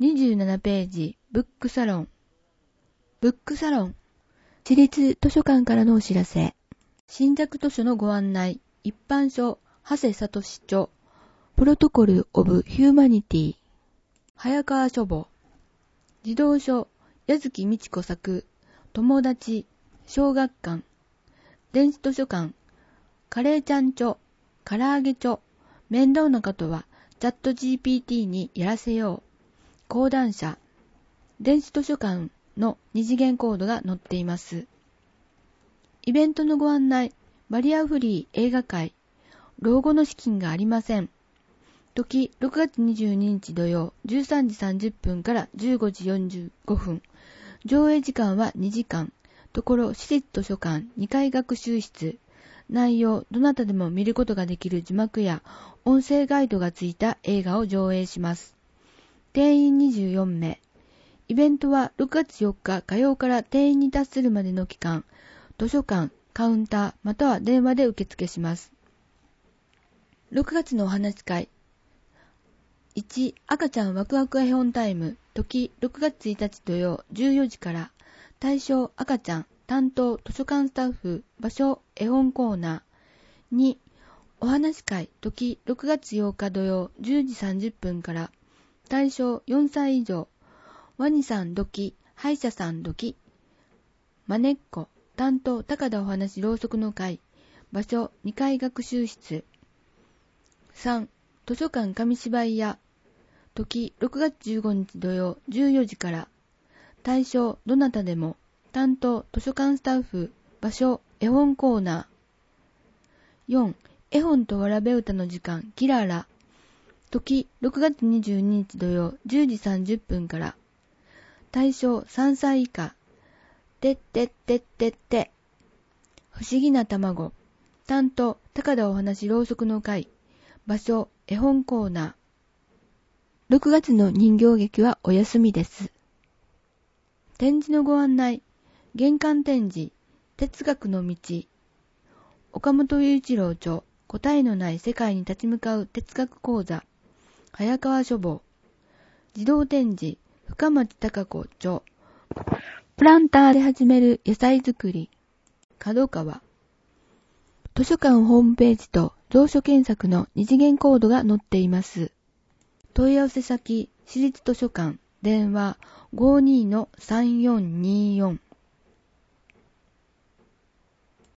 27ページ、ブックサロン。ブックサロン。私立図書館からのお知らせ。新作図書のご案内。一般書、長谷聡著。プロトコル・オブ・ヒューマニティ。早川書房。児童書、矢月美智子作。友達、小学館。電子図書館。カレーちゃん著。唐揚げ著。面倒なことは、チャット GPT にやらせよう。講談社。電子図書館の二次元コードが載っています。イベントのご案内。バリアフリー映画会。老後の資金がありません。時、6月22日土曜、13時30分から15時45分。上映時間は2時間。ところ、私立図書館2階学習室。内容、どなたでも見ることができる字幕や音声ガイドがついた映画を上映します。定員24名。イベントは6月4日火曜から定員に達するまでの期間、図書館、カウンター、または電話で受付します。6月のお話し会。1、赤ちゃんワクワク絵本タイム。時、6月1日土曜14時から。対象、赤ちゃん。担当、図書館スタッフ。場所、絵本コーナー。2、お話し会。時、6月8日土曜10時30分から。対象、4歳以上。ワニさんどき、歯医者さんどき。まねっこ。担当、高田お話ろうそくの会。場所、2階学習室。3、図書館紙芝居屋。時、6月15日土曜14時から。対象、どなたでも。担当、図書館スタッフ。場所、絵本コーナー。4、絵本とわらべ歌の時間、キララ。時、6月22日土曜10時30分から。対象、3歳以下。てってってってって。不思議な卵。担当、高田お話ろうそくの会。場所、絵本コーナー。6月の人形劇はお休みです。展示のご案内。玄関展示、哲学の道。岡本雄一郎著、答えのない世界に立ち向かう哲学講座。早川書房。児童展示、深町貴子著。プランターで始める野菜作り。角川。図書館ホームページと蔵書検索の二次元コードが載っています。問い合わせ先、私立図書館、電話 52-3424